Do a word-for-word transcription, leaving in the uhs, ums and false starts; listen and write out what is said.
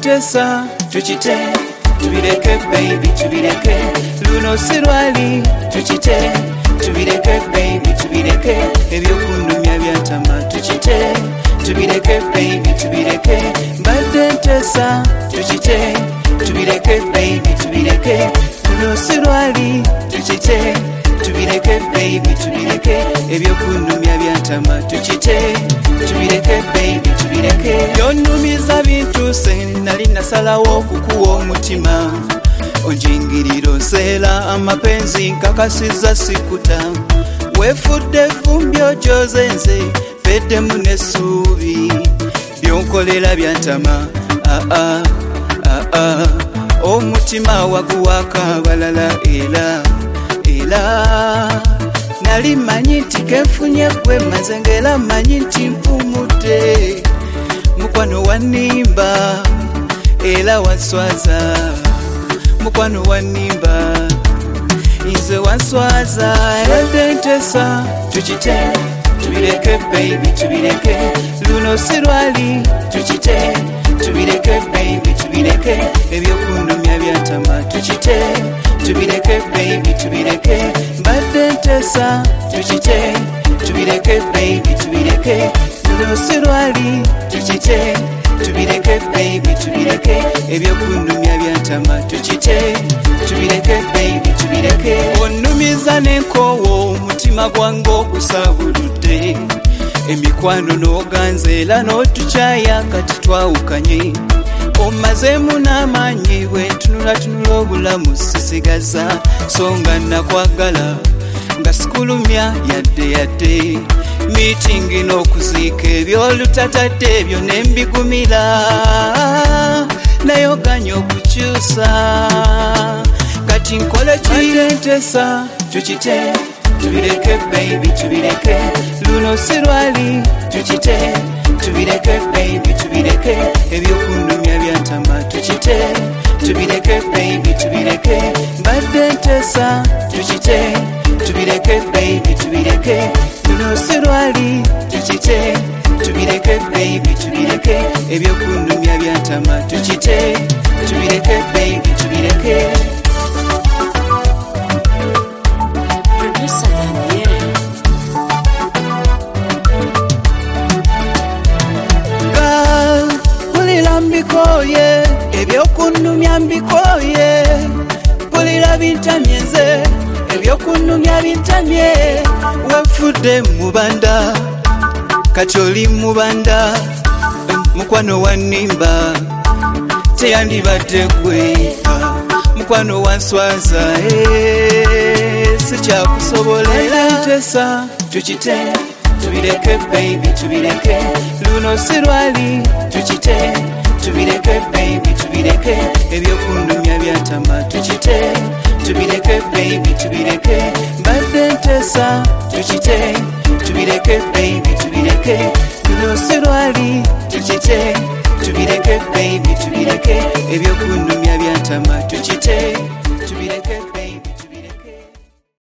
ntesa tukite tubireke baby tubireke luno sirwali tukite tubireke baby tubireke ebyokunumya byatama tukite tubireke baby tubireke mbadde ntesa tukite tubireke baby tubireke luno sirwali tukite tubireke baby tubireke ebyokunumya byatama tukite tubireke baby tubireke yonumiza bintu se nali nasalawo okukuwa omutima onjingiriro nsela amapenzi nkakasiza sikuta wefudde vumbi ojoze nze feddemu n'essuubi byonkolera byantama aa aa omutima waguwaka balala era era nali manyi nti kenfunye gwe maze ngera manyi nti mpumudde mukwano wanimba era wanswaza mukwano wanimba nze wanswaza ebadde ntesa tukite tubireke baby tubireke luno sirwali tukite tubireke baby tubireke ebyokunumya byatama tukite tubireke baby tubireke mbadde ntesa tukite tubireke baby tubireke luno sirwali tukite tubireke baby tubireke ebyokunumya byatama tukite tubireke baby tubireke onumiza n'enkowo omutima gwange ogusabuludde emikwano n'oganzeera n'otukyaya kati twawukanye omazeemu n'amaanyi bwentunulatunula obulamu sisigaza so nga nakwagala nga sikulumya yadde yadde miitingi n'okuziika ebyolutatadde ebyo nembigumira naye oganya okukyusa kati nkole kiyentesa tukite tubireke baby tubireke luno sirwali tukite tubireke baby tubireke ebyokunumya byantama tukite tubireke baby tubireke mbadde ntesa tukite tubireke baby tubireke luno sirwali tukite tubireke baby tubireke ebyokunumya byantama tukite tubireke baby tubireke mbikoye ebyokunumya mbikoye pulira bintamye nze ebyokunumya bintamye wefudde mubanda kati oli mubanda mukwano wanimba teyandibadde gwe mukwano wanswaza sikyakusobolera ntesa tukite tubireke baby tubireke luno sirwali tukite tubireke baby tubireke ebyokunumya byatama tukite tubireke baby tubireke mbadde ntesa tukite tubireke baby tubireke luno sirwali tukite tubireke baby tubireke ebyokunumya byatama tukite